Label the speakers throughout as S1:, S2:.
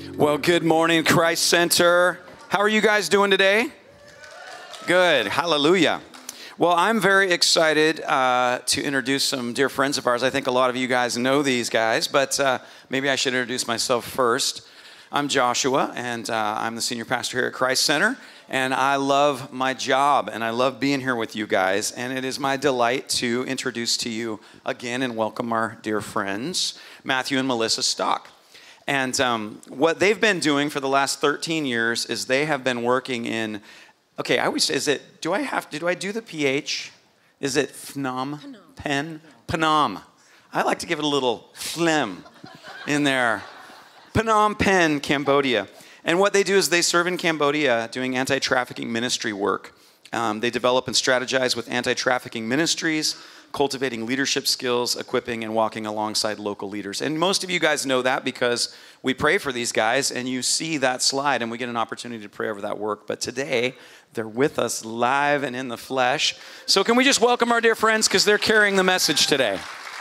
S1: Well, good morning, Christ Center. How are you guys doing today? Good. Hallelujah. Well, I'm very excited to introduce some dear friends of ours. I think a lot of you guys know these guys, but maybe I should introduce myself first. I'm Joshua, and I'm the senior pastor here at Christ Center, and I love my job, and I love being here with you guys, and it is my delight to introduce to you again and welcome our dear friends, Matthew and Melissa Stock. And what they've been doing for the last 13 years is they have been working in, okay, I always say, do I do the PH? Is it Phnom Penh? Phnom. I like to give it a little phlegm in there. Phnom Penh, Cambodia. And what they do is they serve in Cambodia doing anti-trafficking ministry work. They develop and strategize with anti-trafficking ministries, cultivating leadership skills, equipping and walking alongside local leaders. And most of you guys know that because we pray for these guys and you see that slide and we get an opportunity to pray over that work. But today, they're with us live and in the flesh. So can we just welcome our dear friends because they're carrying the message today.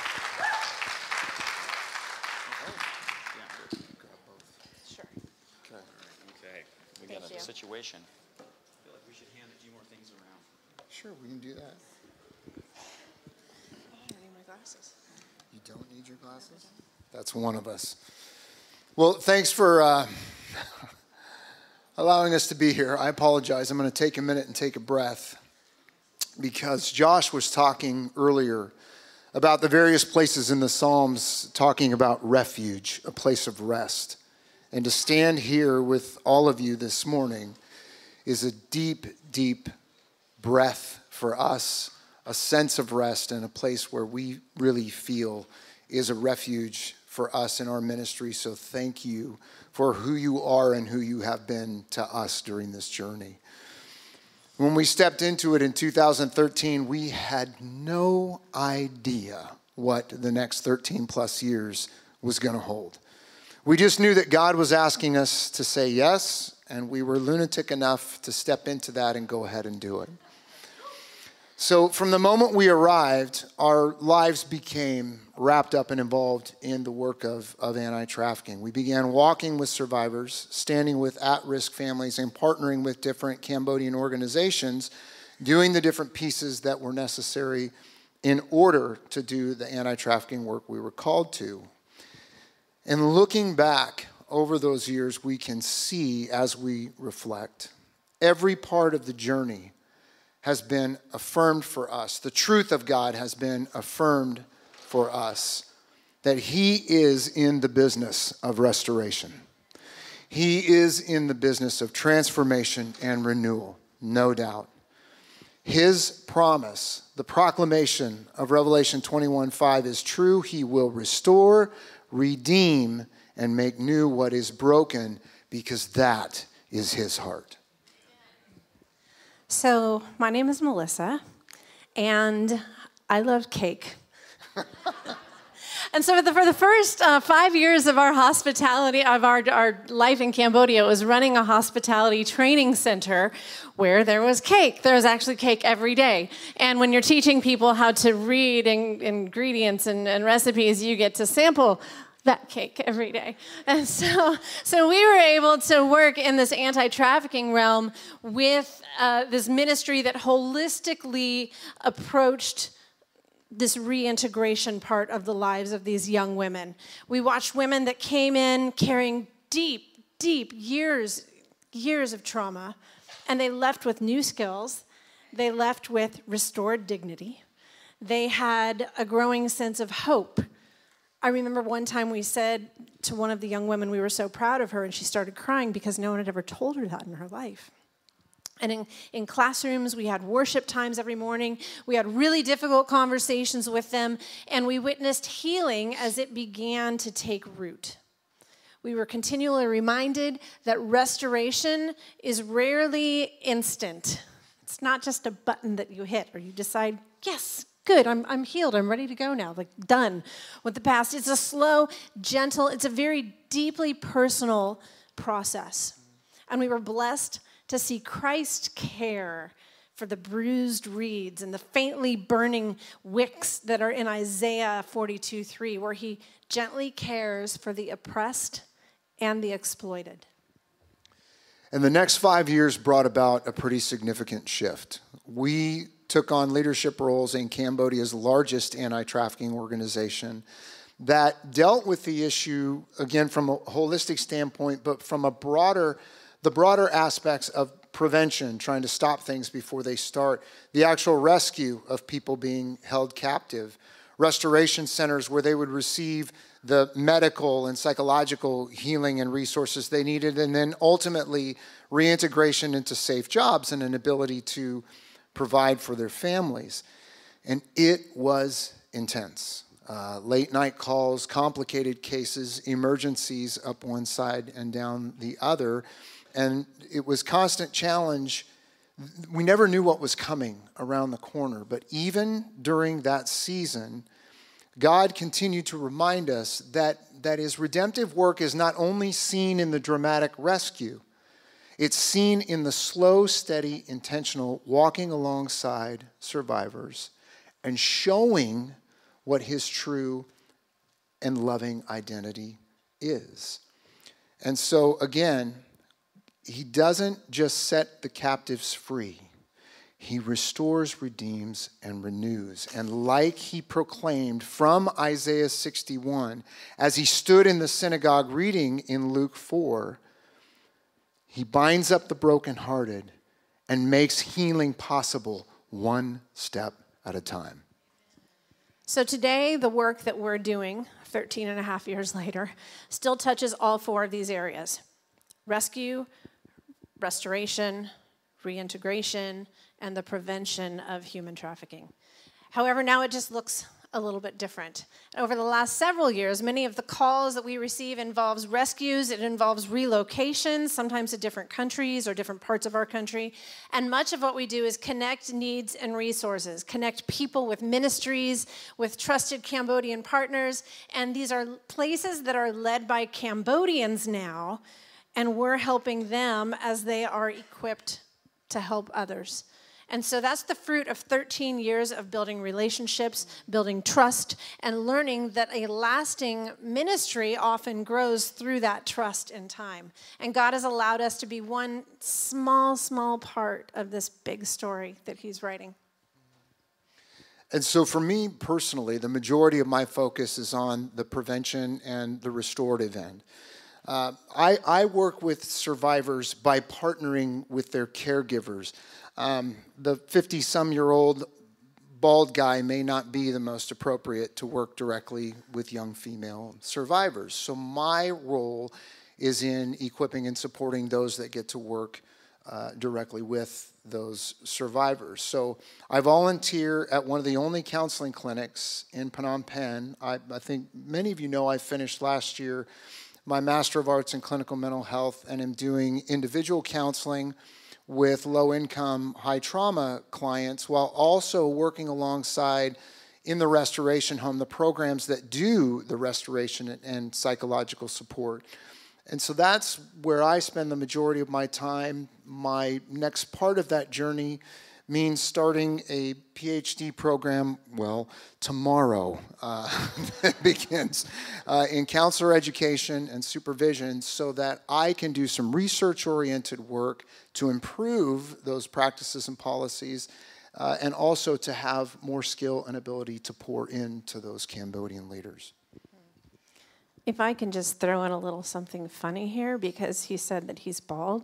S2: Sure.
S1: Okay. We got a situation. I feel like we should hand a few more things around.
S3: Sure, we can do that.
S2: I need my glasses.
S3: You don't need your glasses? That's one of us. Well, thanks for allowing us to be here. I apologize. I'm going to take a minute and take a breath because Josh was talking earlier about the various places in the Psalms talking about refuge, a place of rest. And to stand here with all of you this morning is a deep, deep breath for us, a sense of rest and a place where we really feel is a refuge for us in our ministry. So thank you for who you are and who you have been to us during this journey. When we stepped into it in 2013, we had no idea what the next 13 plus years was going to hold. We just knew that God was asking us to say yes, and we were lunatic enough to step into that and go ahead and do it. So from the moment we arrived, our lives became wrapped up and involved in the work of anti-trafficking. We began walking with survivors, standing with at-risk families, and partnering with different Cambodian organizations, doing the different pieces that were necessary in order to do the anti-trafficking work we were called to. And looking back over those years, we can see as we reflect, every part of the journey has been affirmed for us. The truth of God has been affirmed for us, that He is in the business of restoration. He is in the business of transformation and renewal, no doubt. His promise, the proclamation of Revelation 21:5 is true. He will restore, redeem, and make new what is broken, because that is His heart.
S2: So my name is Melissa, and I love cake. And so for the first 5 years of our hospitality, of our life in Cambodia, it was running a hospitality training center where there was cake. There was actually cake every day. And when you're teaching people how to read ingredients and recipes, you get to sample that cake every day. And so we were able to work in this anti-trafficking realm with this ministry that holistically approached this reintegration part of the lives of these young women. We watched women that came in carrying deep, deep years of trauma, and they left with new skills. They left with restored dignity. They had a growing sense of hope. I remember one time we said to one of the young women, we were so proud of her, and she started crying because no one had ever told her that in her life. And in classrooms, we had worship times every morning. We had really difficult conversations with them, and we witnessed healing as it began to take root. We were continually reminded that restoration is rarely instant. It's not just a button that you hit or you decide, yes, good, I'm healed, I'm ready to go now, like done with the past. It's a slow, gentle, it's a very deeply personal process. And we were blessed to see Christ care for the bruised reeds and the faintly burning wicks that are in Isaiah 42:3, where He gently cares for the oppressed and the exploited.
S3: And the next 5 years brought about a pretty significant shift. We took on leadership roles in Cambodia's largest anti-trafficking organization that dealt with the issue, again, from a holistic standpoint, but from the broader aspects of prevention, trying to stop things before they start, the actual rescue of people being held captive, restoration centers where they would receive the medical and psychological healing and resources they needed, and then ultimately reintegration into safe jobs and an ability to provide for their families. And it was intense. Late night calls, complicated cases, emergencies up one side and down the other. And it was constant challenge. We never knew what was coming around the corner. But even during that season, God continued to remind us that his redemptive work is not only seen in the dramatic rescue, it's seen in the slow, steady, intentional walking alongside survivors and showing what his true and loving identity is. And so, again, he doesn't just set the captives free. He restores, redeems, and renews. And like he proclaimed from Isaiah 61, as he stood in the synagogue reading in Luke 4, he binds up the brokenhearted and makes healing possible one step at a time.
S2: So today, the work that we're doing, 13 and a half years later, still touches all four of these areas: rescue, restoration, reintegration, and the prevention of human trafficking. However, now it just looks a little bit different. Over the last several years, many of the calls that we receive involves rescues, it involves relocations, sometimes to different countries or different parts of our country. And much of what we do is connect needs and resources, connect people with ministries, with trusted Cambodian partners. And these are places that are led by Cambodians now, and we're helping them as they are equipped to help others. And so that's the fruit of 13 years of building relationships, building trust, and learning that a lasting ministry often grows through that trust in time. And God has allowed us to be one small, small part of this big story that he's writing.
S3: And so for me personally, the majority of my focus is on the prevention and the restorative end. I work with survivors by partnering with their caregivers. The 50-some-year-old bald guy may not be the most appropriate to work directly with young female survivors. So my role is in equipping and supporting those that get to work directly with those survivors. So I volunteer at one of the only counseling clinics in Phnom Penh. I think many of you know I finished last year my Master of Arts in Clinical Mental Health and am doing individual counseling with low-income, high-trauma clients while also working alongside in the restoration home, the programs that do the restoration and psychological support. And so that's where I spend the majority of my time. My next part of that journey means starting a PhD program, well, tomorrow that begins in counselor education and supervision so that I can do some research-oriented work to improve those practices and policies and also to have more skill and ability to pour into those Cambodian leaders.
S2: If I can just throw in a little something funny here, because he said that he's bald.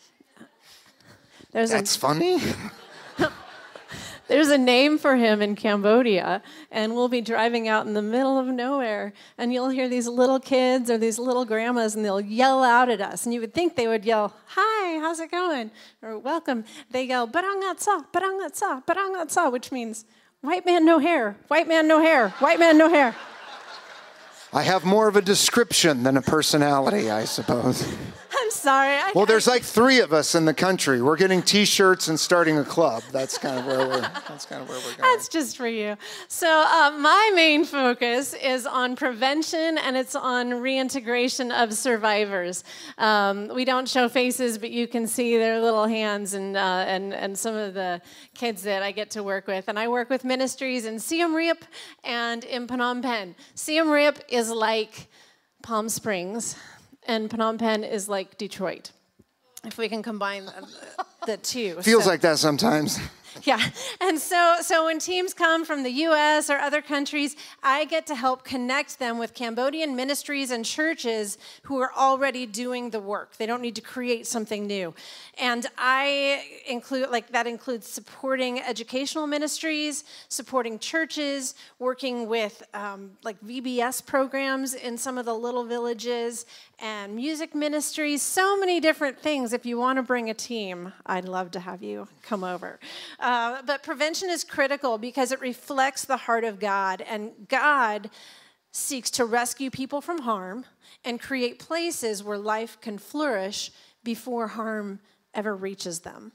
S3: That's funny?
S2: There's a name for him in Cambodia, and we'll be driving out in the middle of nowhere, and you'll hear these little kids or these little grandmas, and they'll yell out at us. And you would think they would yell, "Hi, how's it going?" or "Welcome." They yell, "Barangatsa, barangatsa, barangatsa," which means, "White man, no hair, white man, no hair, white man, no hair."
S3: I have more of a description than a personality, I suppose.
S2: I'm sorry.
S3: Well, there's like 3 of us in the country. We're getting T-shirts and starting a club. That's kind of where we're going.
S2: That's just for you. So my main focus is on prevention, and it's on reintegration of survivors. We don't show faces, but you can see their little hands and some of the kids that I get to work with. And I work with ministries in Siem Reap and in Phnom Penh. Siem Reap is like Palm Springs. and Phnom Penh is like Detroit. If we can combine the two.
S3: Feels like that sometimes.
S2: Yeah, and so when teams come from the U.S. or other countries, I get to help connect them with Cambodian ministries and churches who are already doing the work. They don't need to create something new. And that includes supporting educational ministries, supporting churches, working with VBS programs in some of the little villages, and music ministries, so many different things. If you want to bring a team, I'd love to have you come over. But prevention is critical because it reflects the heart of God, and God seeks to rescue people from harm and create places where life can flourish before harm ever reaches them.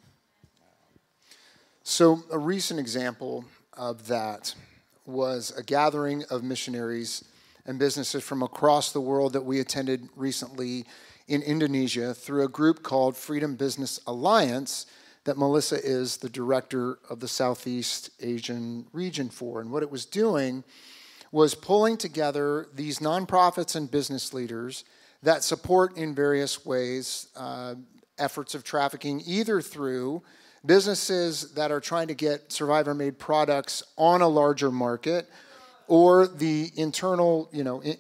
S3: So a recent example of that was a gathering of missionaries and businesses from across the world that we attended recently in Indonesia through a group called Freedom Business Alliance that Melissa is the director of the Southeast Asian region for. And what it was doing was pulling together these nonprofits and business leaders that support in various ways efforts of trafficking, either through businesses that are trying to get survivor-made products on a larger market, or the internal,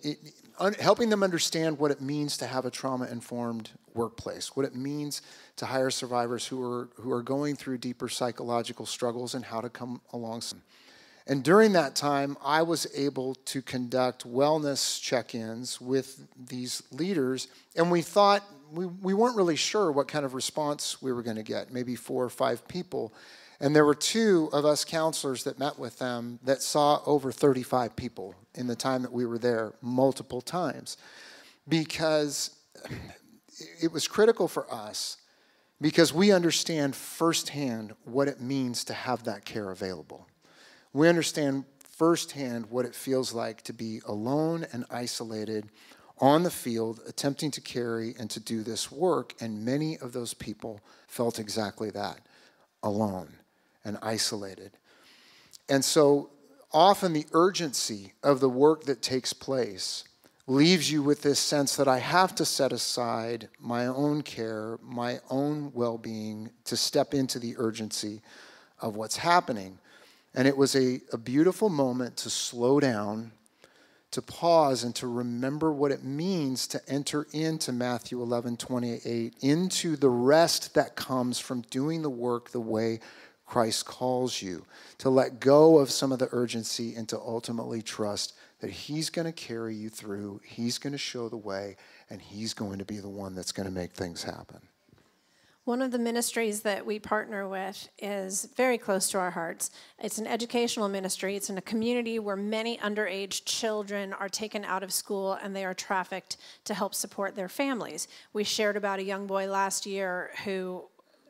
S3: helping them understand what it means to have a trauma-informed workplace, what it means to hire survivors who are going through deeper psychological struggles and how to come alongside. And during that time, I was able to conduct wellness check-ins with these leaders, and we thought, we weren't really sure what kind of response we were going to get, maybe 4 or 5 people. And there were 2 of us counselors that met with them that saw over 35 people in the time that we were there multiple times, because it was critical for us, because we understand firsthand what it means to have that care available. We understand firsthand what it feels like to be alone and isolated on the field, attempting to carry and to do this work, and many of those people felt exactly that, alone and isolated. And so often the urgency of the work that takes place leaves you with this sense that I have to set aside my own care, my own well-being, to step into the urgency of what's happening. And it was a beautiful moment to slow down, to pause, and to remember what it means to enter into Matthew 11:28, into the rest that comes from doing the work the way Christ calls you, to let go of some of the urgency and to ultimately trust that he's going to carry you through, he's going to show the way, and he's going to be the one that's going to make things happen.
S2: One of the ministries that we partner with is very close to our hearts. It's an educational ministry. It's in a community where many underage children are taken out of school and they are trafficked to help support their families. We shared about a young boy last year who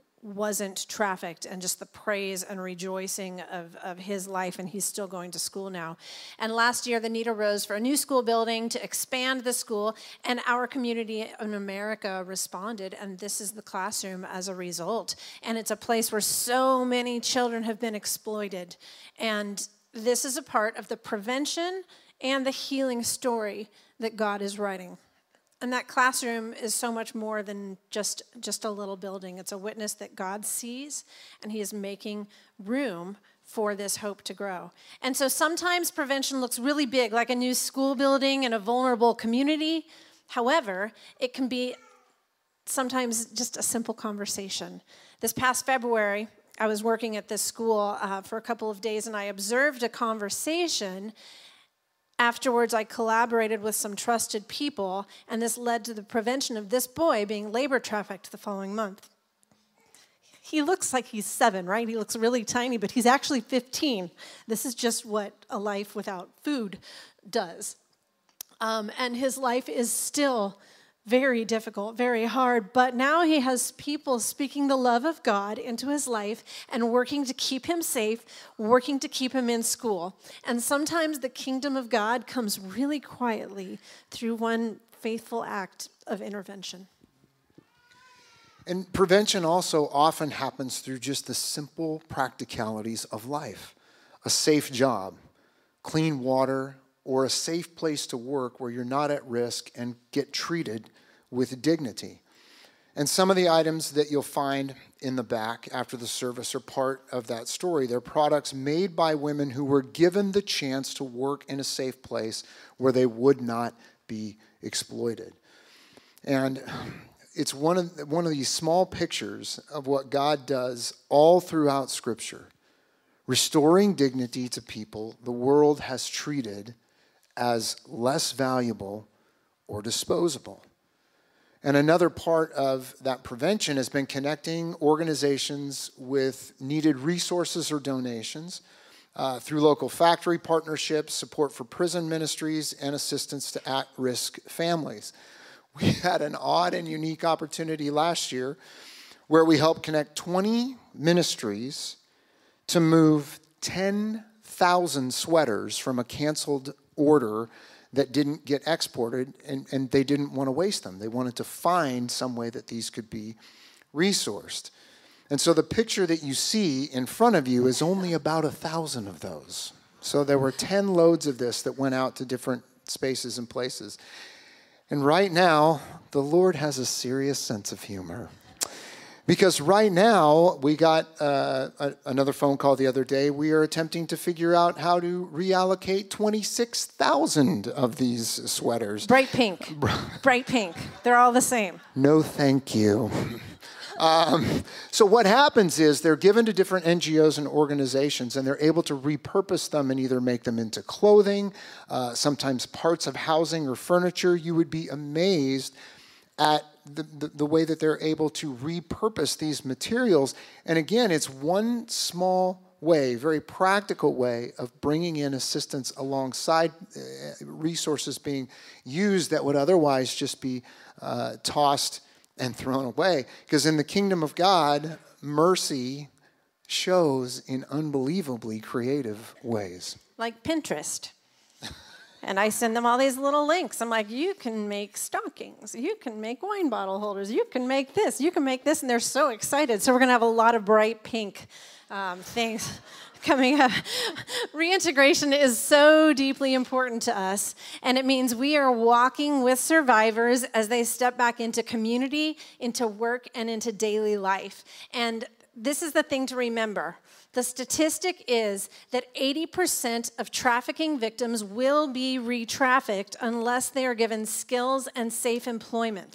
S2: wasn't trafficked, and just the praise and rejoicing of his life, and he's still going to school now. And last year, the need arose for a new school building to expand the school, and our community in America responded, and this is the classroom as a result. And it's a place where so many children have been exploited, and this is a part of the prevention and the healing story that God is writing. And that classroom is so much more than just a little building. It's a witness that God sees, and he is making room for this hope to grow. And so sometimes prevention looks really big, like a new school building in a vulnerable community. However, it can be sometimes just a simple conversation. This past February, I was working at this school for a couple of days, and I observed a conversation. Afterwards, I collaborated with some trusted people, and this led to the prevention of this boy being labor trafficked the following month. He looks like he's 7, right? He looks really tiny, but he's actually 15. This is just what a life without food does. And his life is still very difficult, very hard, but now he has people speaking the love of God into his life and working to keep him safe, working to keep him in school. And sometimes the kingdom of God comes really quietly through one faithful act of intervention.
S3: And prevention also often happens through just the simple practicalities of life. A safe job, clean water, or a safe place to work where you're not at risk and get treated with dignity. And some of the items that you'll find in the back after the service are part of that story. They're products made by women who were given the chance to work in a safe place where they would not be exploited. And it's one of these small pictures of what God does all throughout Scripture, restoring dignity to people the world has treated as less valuable or disposable. And another part of that prevention has been connecting organizations with needed resources or donations through local factory partnerships, support for prison ministries, and assistance to at-risk families. We had an odd and unique opportunity last year where we helped connect 20 ministries to move 10,000 sweaters from a canceled order that didn't get exported, and they didn't want to waste them. They wanted to find some way that these could be resourced. And so the picture that you see in front of you is only about 1,000 of those. So there were 10 loads of this that went out to different spaces and places. And right now, the Lord has a serious sense of humor. Because right now, we got another phone call the other day. We are attempting to figure out how to reallocate 26,000 of these sweaters.
S2: Bright pink. Bright pink. They're all the same.
S3: No, thank you. So what happens is they're given to different NGOs and organizations, and they're able to repurpose them and either make them into clothing, sometimes parts of housing or furniture. You would be amazed at the way that they're able to repurpose these materials. And again, it's one small way, very practical way of bringing in assistance alongside resources being used that would otherwise just be tossed and thrown away. Because in the kingdom of God, mercy shows in unbelievably creative ways.
S2: Like Pinterest. And I send them all these little links. I'm like, you can make stockings. You can make wine bottle holders. You can make this. You can make this. And they're so excited. So we're going to have a lot of bright pink things coming up. Reintegration is so deeply important to us. And it means we are walking with survivors as they step back into community, into work, and into daily life. And this is the thing to remember. The statistic is that 80% of trafficking victims will be re-trafficked unless they are given skills and safe employment.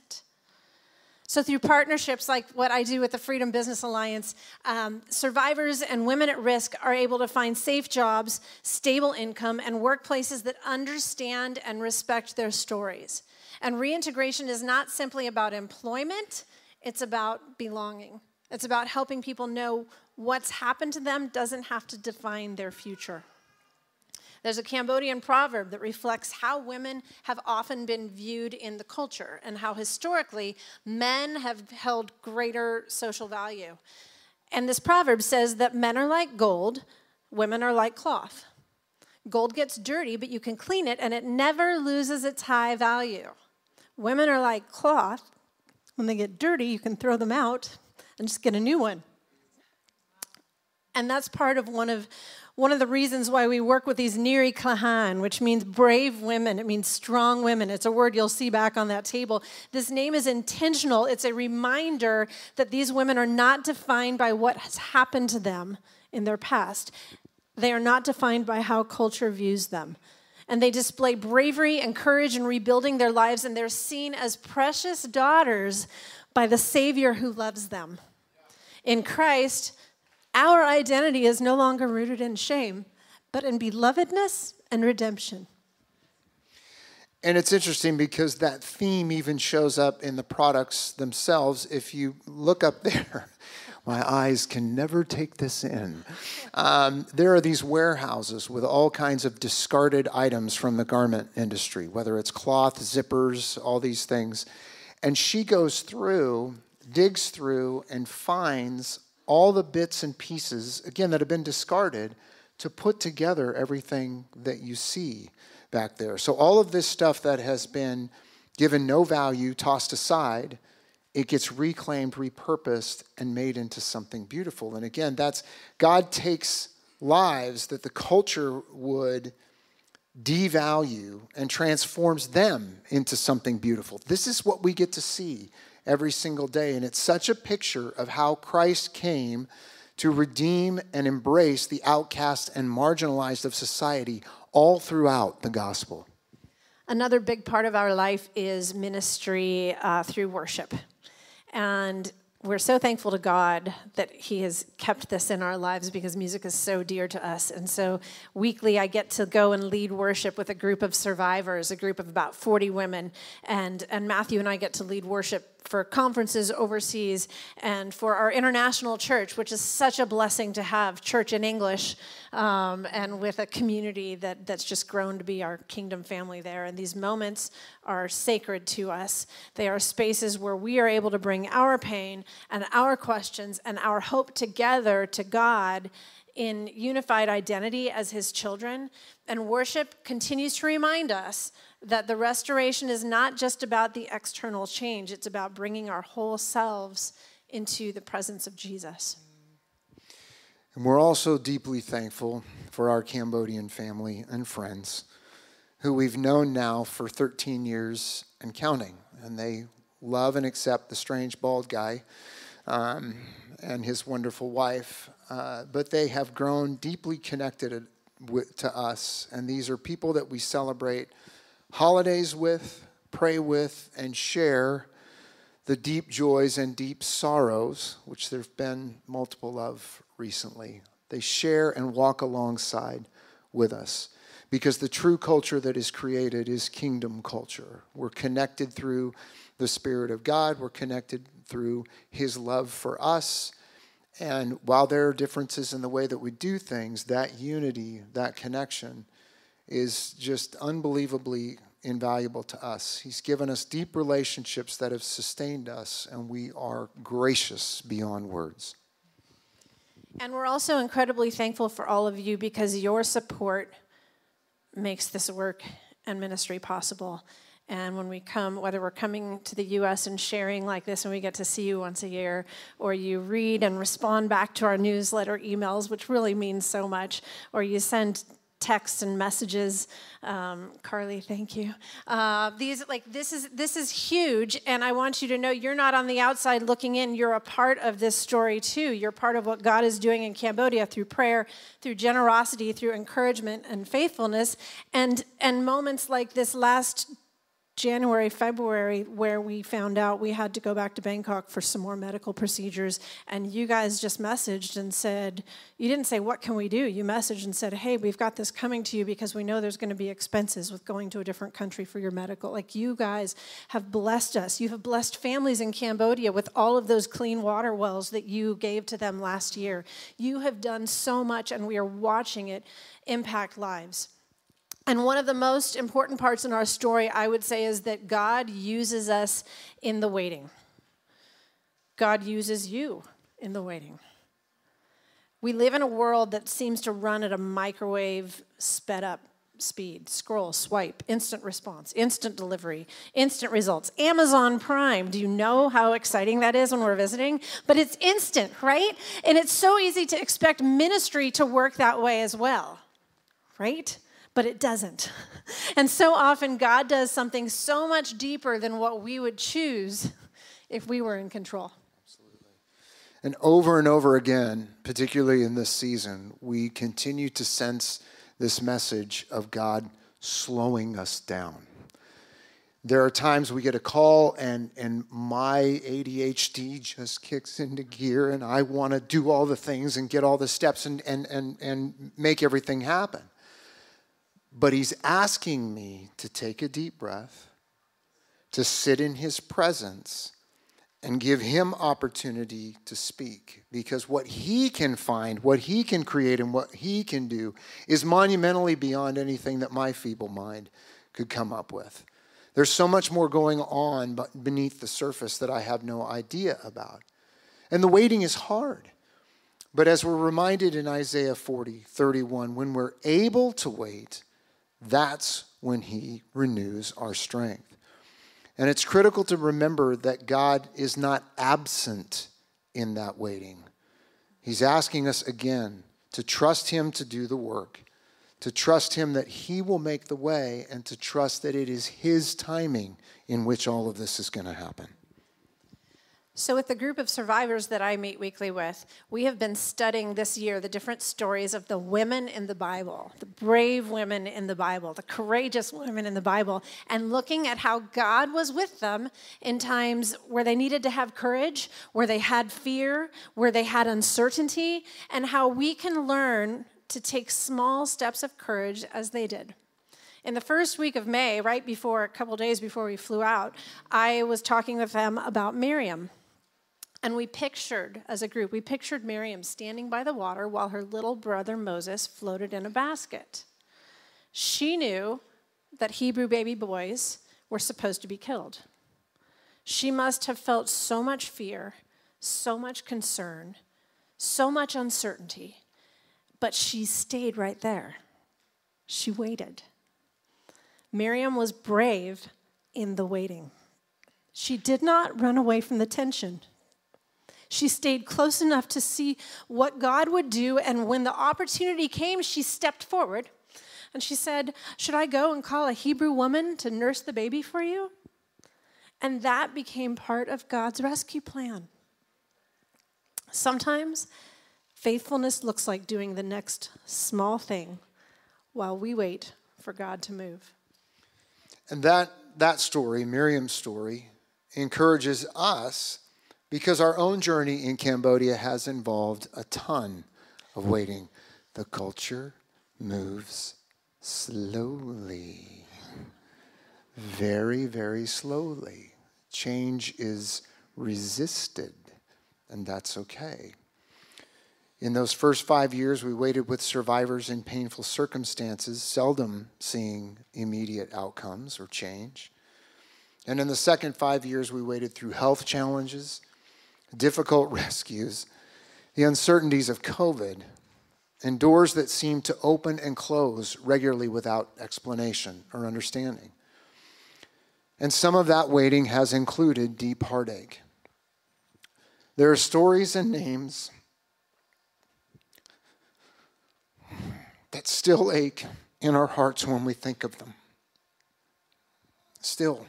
S2: So through partnerships like what I do with the Freedom Business Alliance, survivors and women at risk are able to find safe jobs, stable income, and workplaces that understand and respect their stories. And reintegration is not simply about employment, it's about belonging. It's about helping people know what's happened to them doesn't have to define their future. There's a Cambodian proverb that reflects how women have often been viewed in the culture and how historically men have held greater social value. And this proverb says that men are like gold, women are like cloth. Gold gets dirty, but you can clean it, and it never loses its high value. Women are like cloth. When they get dirty, you can throw them out and just get a new one. And that's part of one of the reasons why we work with these Niri Kahan, which means brave women. It means strong women. It's a word you'll see back on that table. This name is intentional. It's a reminder that these women are not defined by what has happened to them in their past. They are not defined by how culture views them. And they display bravery and courage in rebuilding their lives, and they're seen as precious daughters by the Savior who loves them. In Christ, our identity is no longer rooted in shame, but in belovedness and redemption.
S3: And it's interesting because that theme even shows up in the products themselves. If you look up there, my eyes can never take this in. There are these warehouses with all kinds of discarded items from the garment industry, whether it's cloth, zippers, all these things. And she goes through, digs through, and finds all the bits and pieces, again, that have been discarded to put together everything that you see back there. So all of this stuff that has been given no value, tossed aside, it gets reclaimed, repurposed, and made into something beautiful. And again, God takes lives that the culture would devalue and transforms them into something beautiful. This is what we get to see every single day. And it's such a picture of how Christ came to redeem and embrace the outcast and marginalized of society all throughout the gospel.
S2: Another big part of our life is ministry through worship. And we're so thankful to God that he has kept this in our lives because music is so dear to us. And so weekly I get to go and lead worship with a group of survivors, a group of about 40 women. And Matthew and I get to lead worship for conferences overseas and for our international church, which is such a blessing to have church in English and with a community that's just grown to be our kingdom family there. And these moments are sacred to us. They are spaces where we are able to bring our pain and our questions and our hope together to God in unified identity as his children. And worship continues to remind us that the restoration is not just about the external change. It's about bringing our whole selves into the presence of Jesus.
S3: And we're also deeply thankful for our Cambodian family and friends who we've known now for 13 years and counting. And they love and accept the strange bald guy and his wonderful wife. But they have grown deeply connected to us. And these are people that we celebrate holidays with, pray with, and share the deep joys and deep sorrows, which there have been multiple of recently. They share and walk alongside with us because the true culture that is created is kingdom culture. We're connected through the Spirit of God. We're connected through his love for us. And while there are differences in the way that we do things, that unity, that connection is just unbelievably invaluable to us. He's given us deep relationships that have sustained us, and we are gracious beyond words.
S2: And we're also incredibly thankful for all of you because your support makes this work and ministry possible. And when we come, whether we're coming to the U.S. and sharing like this, and we get to see you once a year, or you read and respond back to our newsletter emails, which really means so much, or you send texts and messages. Carly, thank you. This is huge, and I want you to know you're not on the outside looking in. You're a part of this story too. You're part of what God is doing in Cambodia through prayer, through generosity, through encouragement and faithfulness, and moments like this last January, February, where we found out we had to go back to Bangkok for some more medical procedures, and you guys just messaged and said, you didn't say, what can we do? You messaged and said, hey, we've got this coming to you because we know there's going to be expenses with going to a different country for your medical. Like, you guys have blessed us. You have blessed families in Cambodia with all of those clean water wells that you gave to them last year. You have done so much, and we are watching it impact lives. And one of the most important parts in our story, I would say, is that God uses us in the waiting. God uses you in the waiting. We live in a world that seems to run at a microwave sped up speed. Scroll, swipe, instant response, instant delivery, instant results. Amazon Prime, do you know how exciting that is when we're visiting? But it's instant, right? And it's so easy to expect ministry to work that way as well, right? But it doesn't. And so often God does something so much deeper than what we would choose if we were in control.
S3: Absolutely. And over again, particularly in this season, we continue to sense this message of God slowing us down. There are times we get a call and my ADHD just kicks into gear and I want to do all the things and get all the steps and make everything happen. But he's asking me to take a deep breath, to sit in his presence, and give him opportunity to speak. Because what he can find, what he can create, and what he can do is monumentally beyond anything that my feeble mind could come up with. There's so much more going on beneath the surface that I have no idea about. And the waiting is hard. But as we're reminded in Isaiah 40:31, when we're able to wait, that's when he renews our strength. And it's critical to remember that God is not absent in that waiting. He's asking us again to trust him to do the work, to trust him that he will make the way, and to trust that it is his timing in which all of this is going to happen.
S2: So with the group of survivors that I meet weekly with, we have been studying this year the different stories of the women in the Bible, the brave women in the Bible, the courageous women in the Bible, and looking at how God was with them in times where they needed to have courage, where they had fear, where they had uncertainty, and how we can learn to take small steps of courage as they did. In the first week of May, right before, a couple days before we flew out, I was talking with them about Miriam. And we pictured, as a group, Miriam standing by the water while her little brother Moses floated in a basket. She knew that Hebrew baby boys were supposed to be killed. She must have felt so much fear, so much concern, so much uncertainty, but she stayed right there. She waited. Miriam was brave in the waiting. She did not run away from the tension. She stayed close enough to see what God would do, and when the opportunity came, she stepped forward, and she said, "Should I go and call a Hebrew woman to nurse the baby for you?" And that became part of God's rescue plan. Sometimes faithfulness looks like doing the next small thing while we wait for God to move.
S3: And that story, Miriam's story, encourages us because our own journey in Cambodia has involved a ton of waiting. The culture moves slowly, very, very slowly. Change is resisted, and that's okay. In those first 5 years, we waited with survivors in painful circumstances, seldom seeing immediate outcomes or change. And in the second 5 years, we waited through health challenges, difficult rescues, the uncertainties of COVID, and doors that seemed to open and close regularly without explanation or understanding. And some of that waiting has included deep heartache. There are stories and names that still ache in our hearts when we think of them. Still.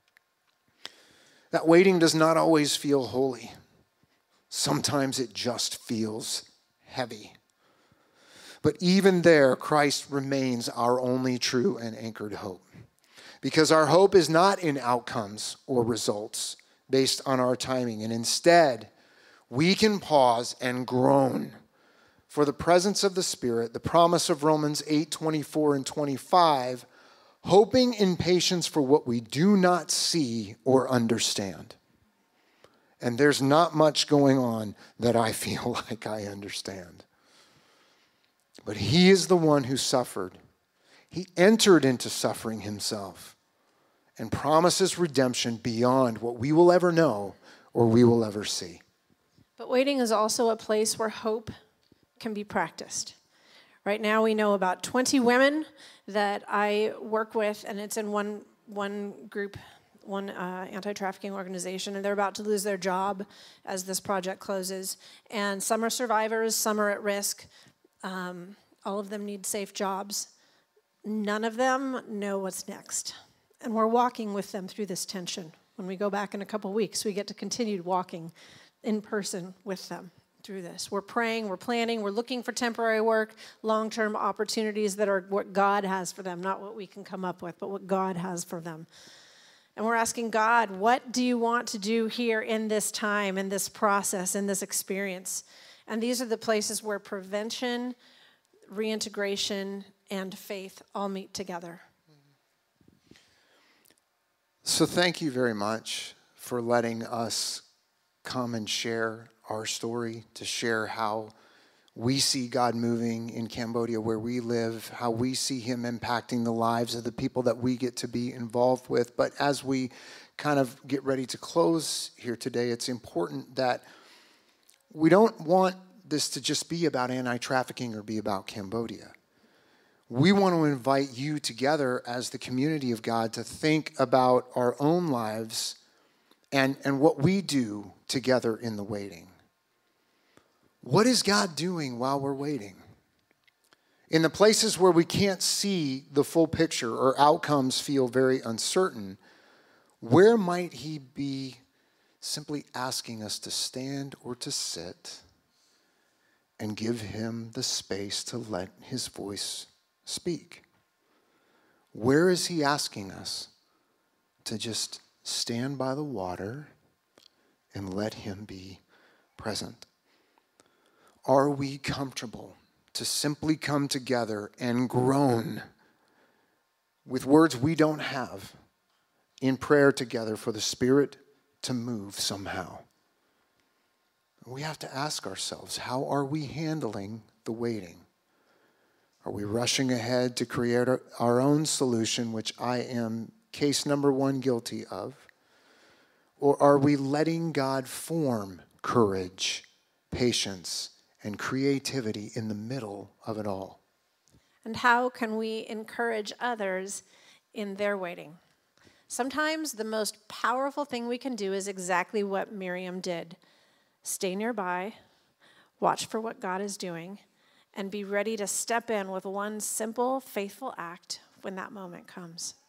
S3: That waiting does not always feel holy. Sometimes it just feels heavy. But even there, Christ remains our only true and anchored hope. Because our hope is not in outcomes or results based on our timing. And instead, we can pause and groan for the presence of the Spirit, the promise of Romans 8:24 and 25, hoping in patience for what we do not see or understand. And there's not much going on that I feel like I understand. But he is the one who suffered. He entered into suffering himself and promises redemption beyond what we will ever know or we will ever see.
S2: But waiting is also a place where hope can be practiced. Right now we know about 20 women that I work with, and it's in one group, one anti-trafficking organization, and they're about to lose their job as this project closes. And some are survivors, some are at risk. All of them need safe jobs. None of them know what's next. And we're walking with them through this tension. When we go back in a couple weeks, we get to continue walking in person with them through this. We're praying, we're planning, we're looking for temporary work, long-term opportunities that are what God has for them, not what we can come up with, but what God has for them. And we're asking God, what do you want to do here in this time, in this process, in this experience? And these are the places where prevention, reintegration, and faith all meet together.
S3: So thank you very much for letting us come and share our story, to share how we see God moving in Cambodia where we live, how we see him impacting the lives of the people that we get to be involved with. But as we kind of get ready to close here today, it's important that we don't want this to just be about anti-trafficking or be about Cambodia. We want to invite you together as the community of God to think about our own lives and what we do together in the waiting. What is God doing while we're waiting? In the places where we can't see the full picture or outcomes feel very uncertain, where might he be simply asking us to stand or to sit and give him the space to let his voice speak? Where is he asking us to just stand by the water and let him be present? Are we comfortable to simply come together and groan with words we don't have in prayer together for the Spirit to move somehow? We have to ask ourselves, how are we handling the waiting? Are we rushing ahead to create our own solution, which I am case number one guilty of? Or are we letting God form courage, patience, and creativity in the middle of it all?
S2: And how can we encourage others in their waiting? Sometimes the most powerful thing we can do is exactly what Miriam did. Stay nearby, watch for what God is doing, and be ready to step in with one simple, faithful act when that moment comes.